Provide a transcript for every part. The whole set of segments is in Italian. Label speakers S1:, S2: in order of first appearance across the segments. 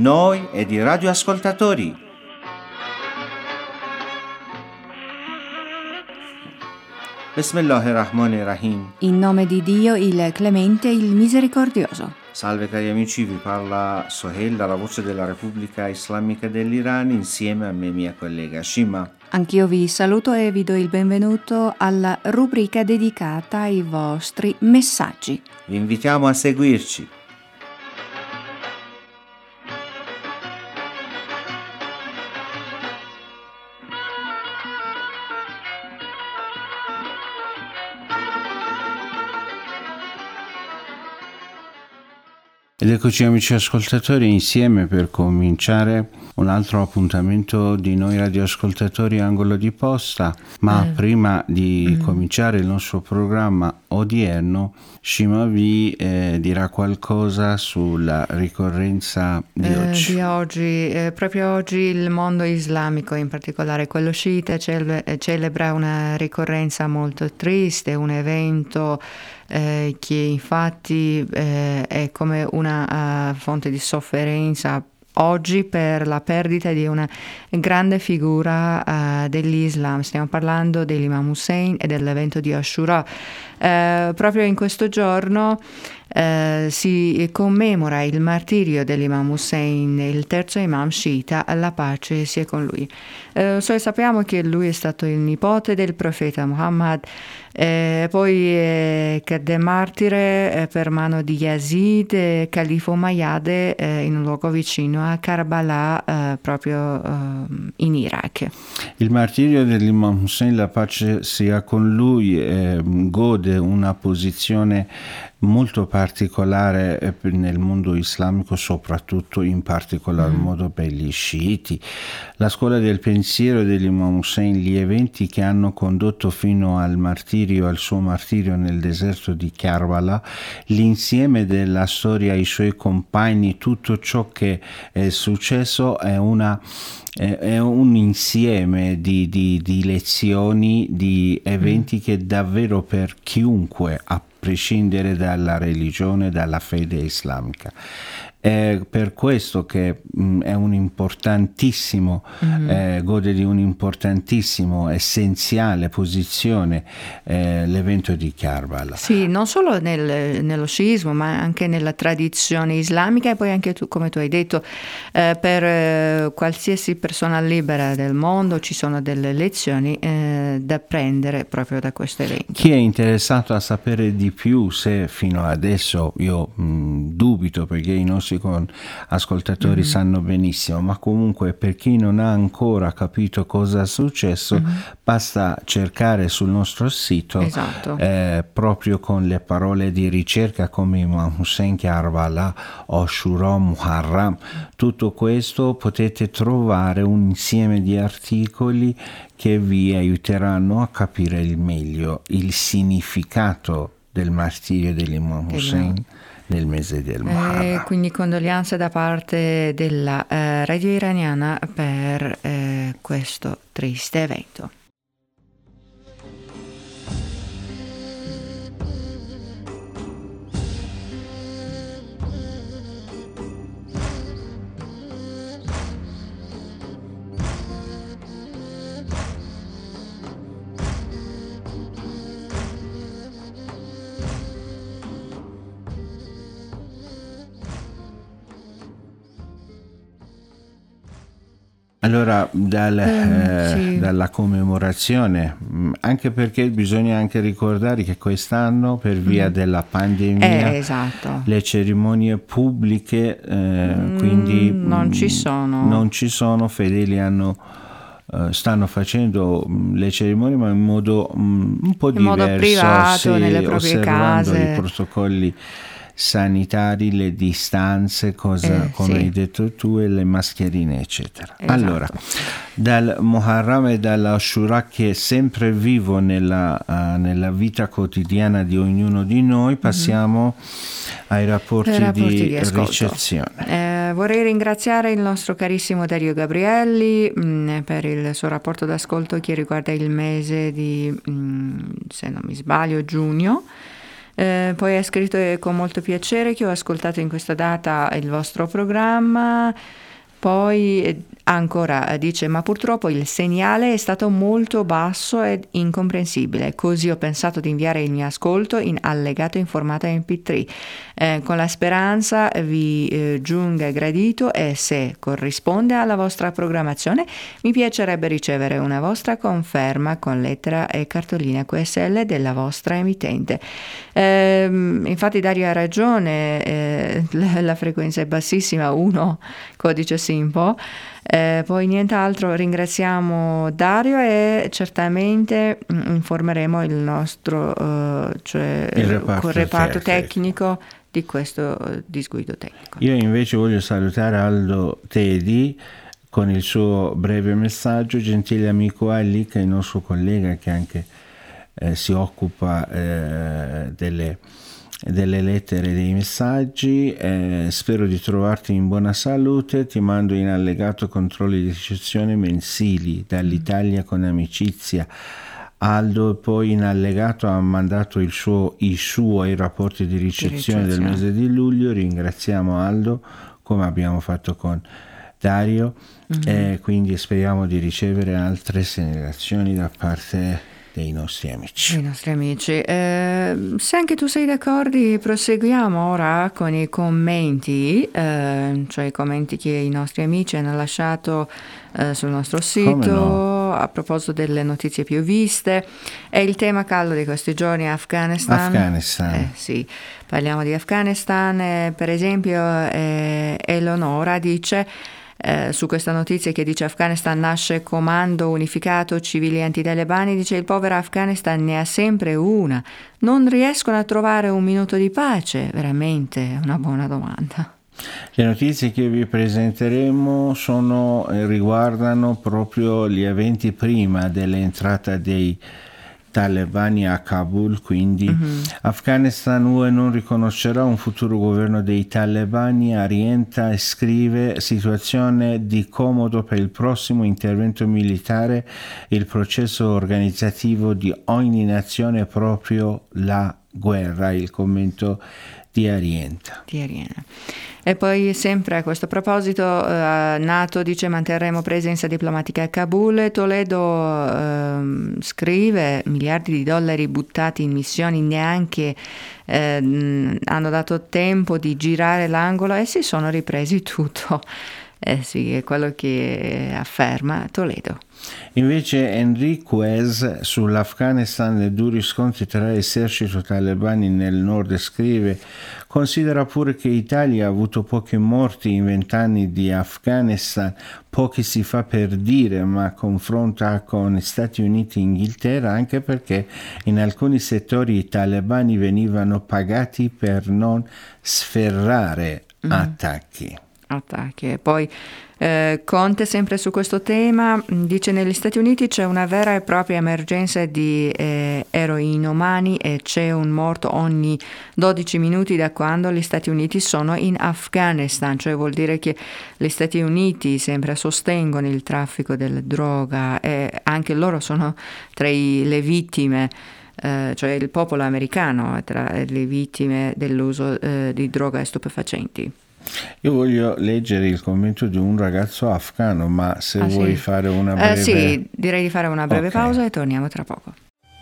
S1: noi ed i radioascoltatori. Bismillahirrahmanirrahim.
S2: In nome di Dio, il Clemente, il Misericordioso.
S1: Salve cari amici, vi parla Sohail dalla voce della Repubblica Islamica dell'Iran insieme a me e mia collega Shima.
S2: Anch'io vi saluto e vi do il benvenuto alla rubrica dedicata ai vostri messaggi.
S1: Vi invitiamo a seguirci. Ed eccoci amici ascoltatori insieme per cominciare un altro appuntamento di noi radioascoltatori Angolo di Posta, ma prima di cominciare il nostro programma odierno, Shima vi dirà qualcosa sulla ricorrenza di oggi.
S3: Proprio oggi il mondo islamico, in particolare quello sciita, celebra una ricorrenza molto triste, un evento che infatti è come una fonte di sofferenza oggi per la perdita di una grande figura dell'Islam. Stiamo parlando dell'Imam Hussein e dell'evento di Ashura. Proprio in questo giorno si commemora il martirio dell'Imam Hussein, il terzo imam sciita, la pace sia con lui. Sappiamo che lui è stato il nipote del profeta Muhammad, poi cadde martire per mano di Yazid, califo Umayyade, in un luogo vicino a Karbala, proprio in Iraq.
S1: Il martirio dell'Imam Hussein, la pace sia con lui, gode una posizione molto particolare nel mondo islamico, soprattutto in particolar modo per gli sciiti. La scuola del pensiero dell'Imam Hussein, gli eventi che hanno condotto fino al suo martirio nel deserto di Karbala, l'insieme della storia, i suoi compagni, tutto ciò che è successo è un insieme di lezioni, di eventi che davvero per chiunque, a prescindere dalla religione, dalla fede islamica. È per questo che è un importantissimo, gode di un importantissimo, essenziale posizione l'evento di Karbala.
S3: Sì, non solo nello sciismo, ma anche nella tradizione islamica, e poi anche come tu hai detto, per qualsiasi persona libera del mondo ci sono delle lezioni da prendere proprio da questo evento.
S1: Chi è interessato a sapere di più, se fino adesso io dubito, perché i nostri ascoltatori sanno benissimo, ma comunque per chi non ha ancora capito cosa è successo, basta cercare sul nostro sito,
S3: esatto,
S1: proprio con le parole di ricerca come Imam Hussein, Karbala, Ashura, Muharram. Tutto questo potete trovare un insieme di articoli che vi aiuteranno a capire il meglio il significato del martirio dell'Imam Hussein nel mese del Muharram.
S3: Quindi condoglianze da parte della radio iraniana per questo triste evento.
S1: Allora, dalla commemorazione, anche perché bisogna anche ricordare che quest'anno, per via della pandemia,
S3: esatto,
S1: le cerimonie pubbliche quindi
S3: non ci sono,
S1: fedeli stanno facendo le cerimonie, ma in modo un po' diverso,
S3: modo privato, nelle proprie
S1: osservando
S3: case,
S1: i protocolli sanitari, le distanze, come hai detto tu, e le mascherine eccetera.
S3: Esatto.
S1: Allora, dal Muharram e dall'Ashura, che è sempre vivo nella vita quotidiana di ognuno di noi, passiamo ai rapporti di ricezione.
S3: Vorrei ringraziare il nostro carissimo Dario Gabrielli per il suo rapporto d'ascolto che riguarda il mese di, se non mi sbaglio, giugno. Poi ha scritto: con molto piacere che ho ascoltato in questa data il vostro programma. Poi ancora dice: ma purtroppo il segnale è stato molto basso ed incomprensibile, così ho pensato di inviare il mio ascolto in allegato in formato MP3, con la speranza vi giunga gradito, e se corrisponde alla vostra programmazione mi piacerebbe ricevere una vostra conferma con lettera e cartolina QSL della vostra emittente. Infatti Dario ha ragione, la frequenza è bassissima, 1 codice SINPO. Poi nient'altro, ringraziamo Dario e certamente informeremo il nostro reparto tecnico di questo disguido tecnico.
S1: Io invece voglio salutare Aldo Tedi con il suo breve messaggio. Gentile amico Ali, che è il nostro collega che anche si occupa delle lettere, dei messaggi, spero di trovarti in buona salute, ti mando in allegato controlli di ricezione mensili dall'Italia con amicizia. Aldo, e poi in allegato ha mandato i suoi rapporti di ricezione del mese di luglio. Ringraziamo Aldo come abbiamo fatto con Dario, quindi speriamo di ricevere altre segnalazioni da parte dei nostri amici.
S3: Se anche tu sei d'accordo, proseguiamo ora con i commenti, cioè i commenti che i nostri amici hanno lasciato sul nostro sito a proposito delle notizie più viste. È il tema caldo di questi giorni, Afghanistan. Sì, parliamo di Afghanistan. Per esempio Eleonora dice su questa notizia che dice: Afghanistan nasce comando unificato civili antitalebani, dice: il povero Afghanistan ne ha sempre una, non riescono a trovare un minuto di pace. Veramente una buona domanda.
S1: Le notizie che vi presenteremo riguardano proprio gli eventi prima dell'entrata dei talebani a Kabul, quindi Afghanistan UE non riconoscerà un futuro governo dei talebani, orienta e scrive: situazione di comodo per il prossimo intervento militare, il processo organizzativo di ogni nazione è proprio la guerra, il commento di Arienta.
S3: E poi sempre a questo proposito NATO dice: manterremo presenza diplomatica a Kabul. Toledo scrive: miliardi di dollari buttati in missioni, neanche hanno dato tempo di girare l'angolo e si sono ripresi tutto. Sì, è quello che afferma Toledo.
S1: Invece Enriquez sull'Afghanistan e duri scontri tra esercito talebani nel nord scrive: considera pure che Italia ha avuto pochi morti in 20 anni di Afghanistan, pochi si fa per dire, ma confronta con Stati Uniti e Inghilterra, anche perché in alcuni settori i talebani venivano pagati per non sferrare attacchi.
S3: E poi Conte sempre su questo tema dice: negli Stati Uniti c'è una vera e propria emergenza di eroinomani e c'è un morto ogni 12 minuti da quando gli Stati Uniti sono in Afghanistan, cioè vuol dire che gli Stati Uniti sempre sostengono il traffico della droga e anche loro sono tra le vittime, cioè il popolo americano è tra le vittime dell'uso di droga e stupefacenti.
S1: Io voglio leggere il commento di un ragazzo afghano, ma se vuoi fare una breve...
S3: Sì, direi di fare una breve pausa e torniamo tra poco.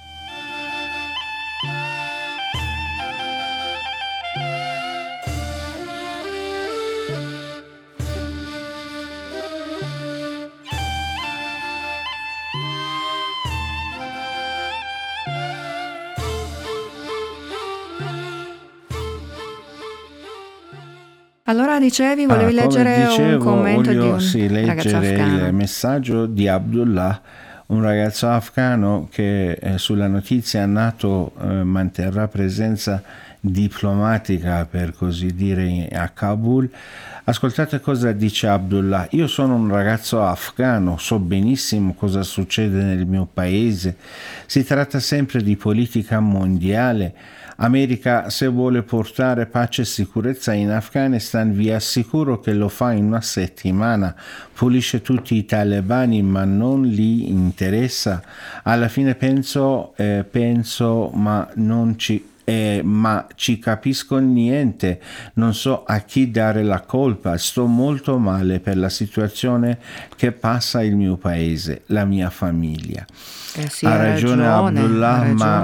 S3: Allora dicevi, volevi leggere un commento di un ragazzo afghano.
S1: Il messaggio di Abdullah, un ragazzo afghano che sulla notizia NATO manterrà presenza diplomatica, per così dire, a Kabul. Ascoltate cosa dice Abdullah: io sono un ragazzo afghano, so benissimo cosa succede nel mio paese, si tratta sempre di politica mondiale. America, se vuole portare pace e sicurezza in Afghanistan, vi assicuro che lo fa in una settimana, pulisce tutti i talebani, ma non gli interessa. Alla fine penso, ma non ci ma ci capisco niente, non so a chi dare la colpa, sto molto male per la situazione che passa il mio paese, la mia famiglia.
S3: Sì,
S1: ha ragione Abdullah,
S3: ma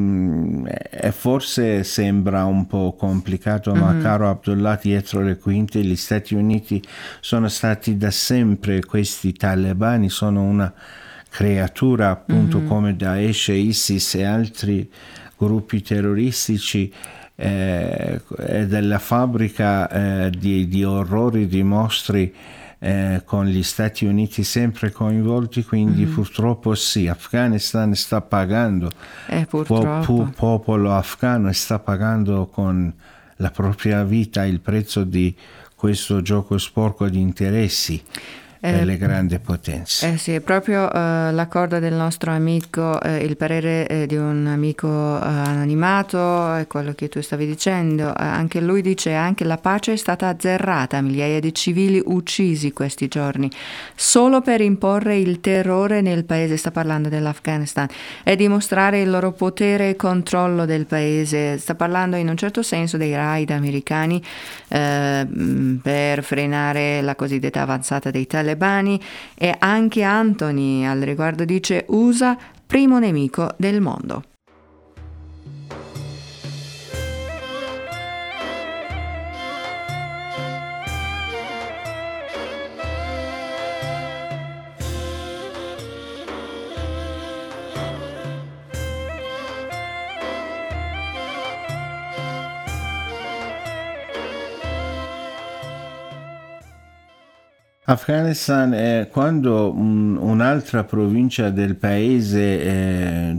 S1: forse sembra un po' complicato, ma caro Abdullah, dietro le quinte gli Stati Uniti sono stati da sempre, questi talebani sono una creatura appunto come Daesh, ISIS e altri gruppi terroristici, della fabbrica di orrori, di mostri, con gli Stati Uniti sempre coinvolti, quindi purtroppo sì, Afghanistan sta pagando, il popolo afghano sta pagando con la propria vita il prezzo di questo gioco sporco di interessi per le grandi potenze.
S3: Sì, è proprio l'accordo del nostro amico, il parere di un amico anonimato, è quello che tu stavi dicendo. Anche lui dice: anche la pace è stata azzerata, migliaia di civili uccisi questi giorni solo per imporre il terrore nel paese, sta parlando dell'Afghanistan, e dimostrare il loro potere e controllo del paese. Sta parlando in un certo senso dei raid americani per frenare la cosiddetta avanzata dei talebani. E anche Anthony al riguardo dice: USA primo nemico del mondo.
S1: Afghanistan è quando un'altra provincia del paese,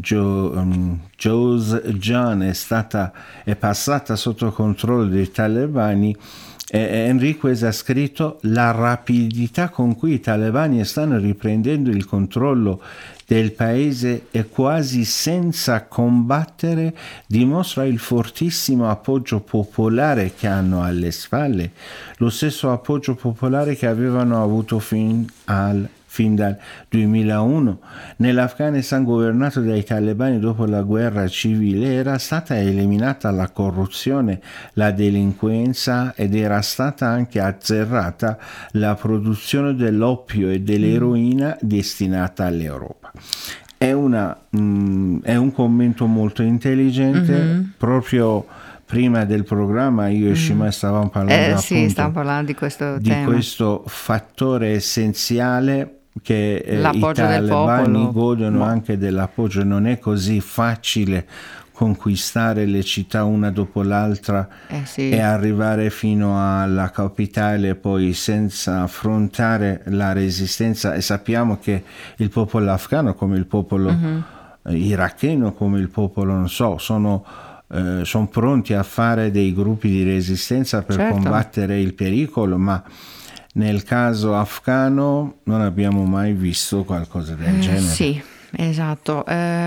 S1: Jowzjan, è passata sotto controllo dei talebani. Enriquez ha scritto: la rapidità con cui i talebani stanno riprendendo il controllo del paese e quasi senza combattere dimostra il fortissimo appoggio popolare che hanno alle spalle, lo stesso appoggio popolare che avevano avuto fin dal 2001. Nell'Afghanistan governato dai talebani dopo la guerra civile era stata eliminata la corruzione, la delinquenza ed era stata anche azzerata la produzione dell'oppio e dell'eroina destinata all'Europa. È un commento molto intelligente, proprio prima del programma io e Shima stavamo parlando,
S3: stavamo parlando di questo tema,
S1: questo fattore essenziale che i talebani godono anche dell'appoggio. Non è così facile conquistare le città una dopo l'altra e arrivare fino alla capitale poi senza affrontare la resistenza, e sappiamo che il popolo afghano, come il popolo iracheno, come il popolo non so, sono pronti a fare dei gruppi di resistenza per combattere il pericolo, ma nel caso afghano non abbiamo mai visto qualcosa del genere.
S3: Sì, esatto.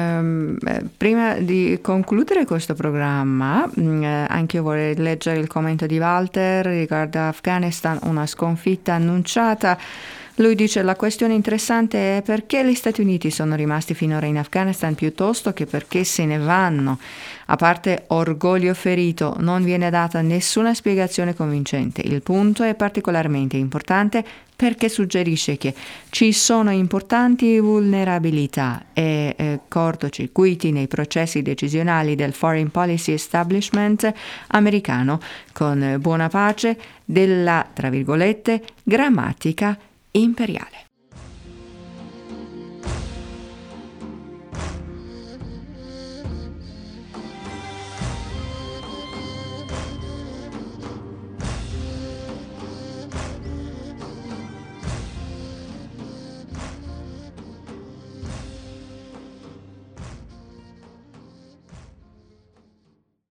S3: Prima di concludere questo programma, anche io vorrei leggere il commento di Walter riguardo Afghanistan, una sconfitta annunciata. Lui dice: la questione interessante è perché gli Stati Uniti sono rimasti finora in Afghanistan piuttosto che perché se ne vanno. A parte orgoglio ferito, non viene data nessuna spiegazione convincente. Il punto è particolarmente importante perché suggerisce che ci sono importanti vulnerabilità e cortocircuiti nei processi decisionali del foreign policy establishment americano, con buona pace della, tra virgolette, grammatica imperiale.